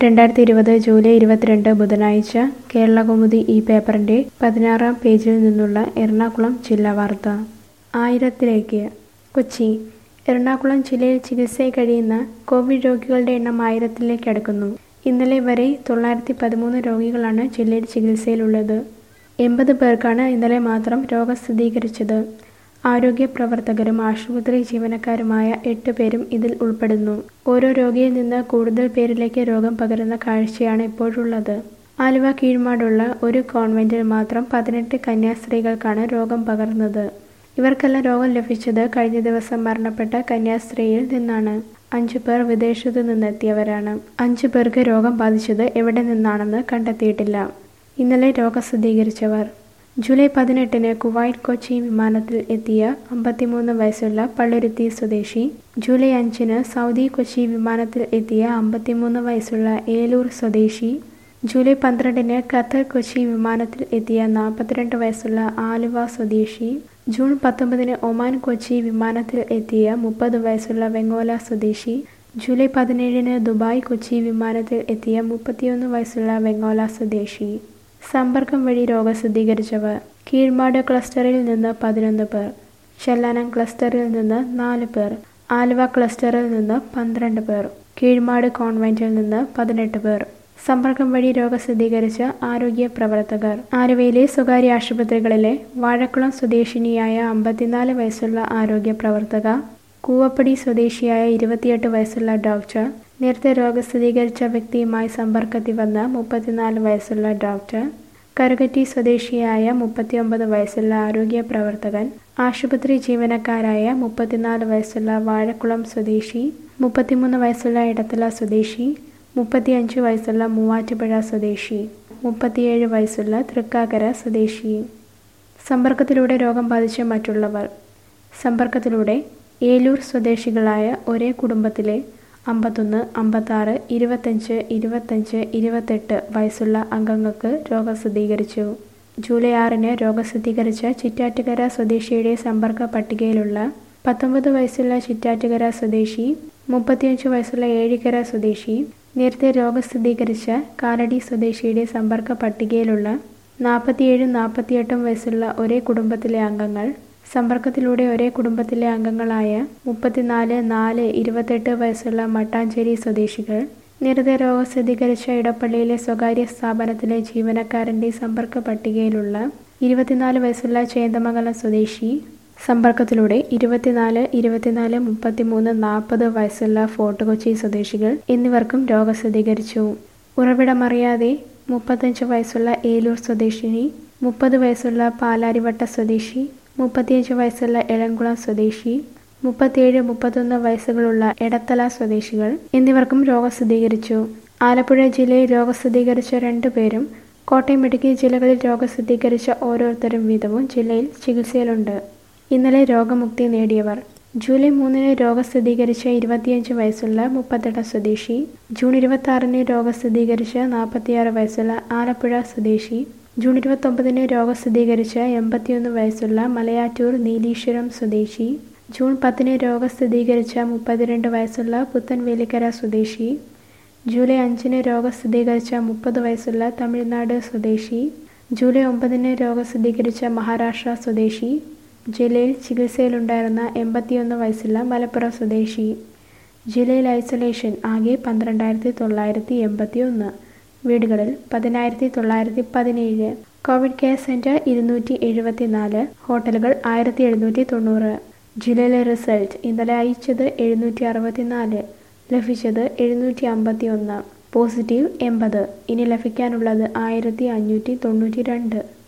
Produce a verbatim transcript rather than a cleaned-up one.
രണ്ടായിരത്തി ഇരുപത് ജൂലൈ ഇരുപത്തിരണ്ട് ബുധനാഴ്ച കേരളകൗമുദി ഈ പേപ്പറിന്റെ പതിനാറാം പേജിൽ നിന്നുള്ള എറണാകുളം ജില്ലാ വാർത്ത. ആയിരത്തിലേക്ക്. കൊച്ചി. എറണാകുളം ജില്ലയിൽ ചികിത്സയിൽ കഴിയുന്ന കോവിഡ് രോഗികളുടെ എണ്ണം ആയിരത്തിലേക്ക് അടുക്കുന്നു. ഇന്നലെ വരെ തൊള്ളായിരത്തി പതിമൂന്ന് രോഗികളാണ് ജില്ലയിൽ ചികിത്സയിലുള്ളത്. എൺപത് പേർക്കാണ് ഇന്നലെ മാത്രം രോഗം സ്ഥിരീകരിച്ചത്. ആരോഗ്യ പ്രവർത്തകരും ആശുപത്രി ജീവനക്കാരുമായ എട്ട് പേരും ഇതിൽ ഉൾപ്പെടുന്നു. ഓരോ രോഗിയിൽ നിന്ന് കൂടുതൽ പേരിലേക്ക് രോഗം പകരുന്ന കാഴ്ചയാണ് ഇപ്പോഴുള്ളത്. ആലുവ കീഴ്മാടുള്ള ഒരു കോൺവെന്റിൽ മാത്രം പതിനെട്ട് കന്യാസ്ത്രീകൾക്കാണ് രോഗം പകർന്നത്. ഇവർക്കെല്ലാം രോഗം ലഭിച്ചത് കഴിഞ്ഞ ദിവസം മരണപ്പെട്ട കന്യാസ്ത്രീയിൽ നിന്നാണ്. അഞ്ചു പേർ വിദേശത്തു നിന്നെത്തിയവരാണ്. അഞ്ചു പേർക്ക് രോഗം ബാധിച്ചത് എവിടെ നിന്നാണെന്ന് കണ്ടെത്തിയിട്ടില്ല. ഇന്നലെ രോഗം സ്ഥിരീകരിച്ചവർ: ജൂലൈ പതിനെട്ടിന് കുവൈറ്റ് കൊച്ചി വിമാനത്തിൽ എത്തിയ അമ്പത്തിമൂന്ന് വയസ്സുള്ള പള്ളുരുത്തി സ്വദേശി. ജൂലൈ അഞ്ചിന് സൗദി കൊച്ചി വിമാനത്തിൽ എത്തിയ അമ്പത്തിമൂന്ന് വയസ്സുള്ള ഏലൂർ സ്വദേശി. ജൂലൈ പന്ത്രണ്ടിന് ഖത്തർ കൊച്ചി വിമാനത്തിൽ എത്തിയ നാൽപ്പത്തിരണ്ട് വയസ്സുള്ള ആലുവ സ്വദേശി. ജൂൺ പത്തൊമ്പതിന് ഒമാൻ കൊച്ചി വിമാനത്തിൽ എത്തിയ മുപ്പത് വയസ്സുള്ള വെങ്ങോല സ്വദേശി. ജൂലൈ പതിനേഴിന് ദുബായ് കൊച്ചി വിമാനത്തിൽ എത്തിയ മുപ്പത്തിയൊന്ന് വയസ്സുള്ള വെങ്ങോല സ്വദേശി. സമ്പർക്കം വഴി രോഗം സ്ഥിരീകരിച്ചവർ: കീഴ്മാട് ക്ലസ്റ്ററിൽ നിന്ന് പതിനൊന്ന് പേർ, ചെല്ലാനം ക്ലസ്റ്ററിൽ നിന്ന് നാല് പേർ, ആലുവ ക്ലസ്റ്ററിൽ നിന്ന് പന്ത്രണ്ട് പേർ, കീഴ്മാട് കോൺവെന്റിൽ നിന്ന് പതിനെട്ട് പേർ. സമ്പർക്കം വഴി രോഗം സ്ഥിരീകരിച്ച ആരോഗ്യ പ്രവർത്തകർ: ആലുവയിലെ സ്വകാര്യ ആശുപത്രികളിലെ വാഴക്കുളം സ്വദേശിനിയായ അമ്പത്തിനാല് വയസ്സുള്ള ആരോഗ്യ പ്രവർത്തക, കൂവപ്പടി സ്വദേശിയായ ഇരുപത്തിയെട്ട് വയസ്സുള്ള ഡോക്ടർ, നേരത്തെ രോഗം സ്ഥിരീകരിച്ച വ്യക്തിയുമായി സമ്പർക്കത്തിൽ വന്ന മുപ്പത്തിനാല് വയസ്സുള്ള ഡോക്ടർ, കറുകറ്റി സ്വദേശിയായ മുപ്പത്തിയൊമ്പത് വയസ്സുള്ള ആരോഗ്യ പ്രവർത്തകൻ, ആശുപത്രി ജീവനക്കാരായ മുപ്പത്തിനാല് വയസ്സുള്ള വാഴക്കുളം സ്വദേശി, മുപ്പത്തിമൂന്ന് വയസ്സുള്ള ഇടത്തല സ്വദേശി, മുപ്പത്തിയഞ്ച് വയസ്സുള്ള മൂവാറ്റുപുഴ സ്വദേശി, മുപ്പത്തിയേഴ് വയസ്സുള്ള തൃക്കാക്കര സ്വദേശി. സമ്പർക്കത്തിലൂടെ രോഗം ബാധിച്ച മറ്റുള്ളവർ: സമ്പർക്കത്തിലൂടെ ഏലൂർ സ്വദേശികളായ ഒരേ കുടുംബത്തിലെ അമ്പത്തൊന്ന്, അമ്പത്താറ്, ഇരുപത്തഞ്ച്, ഇരുപത്തഞ്ച്, ഇരുപത്തെട്ട് വയസ്സുള്ള അംഗങ്ങൾക്ക് രോഗം സ്ഥിരീകരിച്ചു. ജൂലൈ ആറിന് രോഗം സ്ഥിരീകരിച്ച ചിറ്റാറ്റുകര സ്വദേശിയുടെ സമ്പർക്ക പട്ടികയിലുള്ള പത്തൊമ്പത് വയസ്സുള്ള ചിറ്റാറ്റുകര സ്വദേശി, മുപ്പത്തിയഞ്ച് വയസ്സുള്ള ഏഴിക്കര സ്വദേശി, നേരത്തെ രോഗം സ്ഥിരീകരിച്ച കാലടി സ്വദേശിയുടെ സമ്പർക്ക പട്ടികയിലുള്ള നാൽപ്പത്തിയേഴും നാൽപ്പത്തിയെട്ടും വയസ്സുള്ള ഒരേ കുടുംബത്തിലെ അംഗങ്ങൾ. സമ്പർക്കത്തിലൂടെ ഒരേ കുടുംബത്തിലെ അംഗങ്ങളായ മുപ്പത്തിനാല്, നാല്, ഇരുപത്തെട്ട് വയസ്സുള്ള മട്ടാഞ്ചേരി സ്വദേശികൾ. നേരത്തെ രോഗം സ്ഥിരീകരിച്ച ഇടപ്പള്ളിയിലെ സ്വകാര്യ സ്ഥാപനത്തിലെ ജീവനക്കാരൻ്റെ സമ്പർക്ക പട്ടികയിലുള്ള ഇരുപത്തിനാല് വയസ്സുള്ള ചേന്ദമംഗലം സ്വദേശി. സമ്പർക്കത്തിലൂടെ ഇരുപത്തിനാല്, ഇരുപത്തിനാല്, മുപ്പത്തിമൂന്ന്, നാൽപ്പത് വയസ്സുള്ള ഫോർട്ട് കൊച്ചി സ്വദേശികൾ എന്നിവർക്കും രോഗം സ്ഥിരീകരിച്ചു. ഉറവിടമറിയാതെ മുപ്പത്തഞ്ച് വയസ്സുള്ള ഏലൂർ സ്വദേശിനി, മുപ്പത് വയസ്സുള്ള പാലാരിവട്ട സ്വദേശി, മുപ്പത്തിയഞ്ച് വയസ്സുള്ള എളംകുളം സ്വദേശി, മുപ്പത്തിയേഴ്, മുപ്പത്തൊന്ന് വയസ്സുകളുള്ള എടത്തല സ്വദേശികൾ എന്നിവർക്കും രോഗം സ്ഥിരീകരിച്ചു. ആലപ്പുഴ ജില്ലയിൽ രോഗം സ്ഥിരീകരിച്ച രണ്ടു പേരും കോട്ടയം, ഇടുക്കി ജില്ലകളിൽ രോഗം സ്ഥിരീകരിച്ച ഓരോരുത്തരും വീതവും ജില്ലയിൽ ചികിത്സയിലുണ്ട്. ഇന്നലെ രോഗമുക്തി നേടിയവർ: ജൂലൈ മൂന്നിന് രോഗം സ്ഥിരീകരിച്ച ഇരുപത്തിയഞ്ച് വയസ്സുള്ള മുപ്പത്തെട്ട് സ്വദേശി. ജൂൺ ഇരുപത്തി രോഗം സ്ഥിരീകരിച്ച നാൽപ്പത്തിയാറ് വയസ്സുള്ള ആലപ്പുഴ സ്വദേശി. ജൂൺ ഇരുപത്തൊമ്പതിന് രോഗം സ്ഥിരീകരിച്ച എൺപത്തിയൊന്ന് വയസ്സുള്ള മലയാറ്റൂർ നീലീശ്വരം സ്വദേശി. ജൂൺ പത്തിന് രോഗം സ്ഥിരീകരിച്ച മുപ്പത്തിരണ്ട് വയസ്സുള്ള പുത്തൻവേലിക്കര സ്വദേശി. ജൂലൈ അഞ്ചിന് രോഗം സ്ഥിരീകരിച്ച മുപ്പത് വയസ്സുള്ള തമിഴ്നാട് സ്വദേശി. ജൂലൈ ഒമ്പതിന് രോഗം സ്ഥിരീകരിച്ച മഹാരാഷ്ട്ര സ്വദേശി. ജില്ലയിൽ ചികിത്സയിലുണ്ടായിരുന്ന എൺപത്തിയൊന്ന് വയസ്സുള്ള മലപ്പുറം സ്വദേശി. ജില്ലയിൽ ഐസൊലേഷൻ ആകെ പന്ത്രണ്ടായിരത്തി തൊള്ളായിരത്തി എൺപത്തി ഒന്ന്. വീടുകളിൽ പതിനായിരത്തി തൊള്ളായിരത്തി പതിനേഴ്. കോവിഡ് കെയർ സെന്റർ ഇരുന്നൂറ്റി എഴുപത്തി നാല്. ഹോട്ടലുകൾ ആയിരത്തി എഴുന്നൂറ്റി തൊണ്ണൂറ്. ജില്ലയിലെ റിസൾട്ട്: ഇന്നലെ അയച്ചത് എഴുന്നൂറ്റി അറുപത്തി നാല്, ലഭിച്ചത് എഴുന്നൂറ്റി അമ്പത്തി ഒന്ന്. പോസിറ്റീവ് എൺപത്. ഇനി ലഭിക്കാനുള്ളത് ആയിരത്തി അഞ്ഞൂറ്റി തൊണ്ണൂറ്റി രണ്ട്.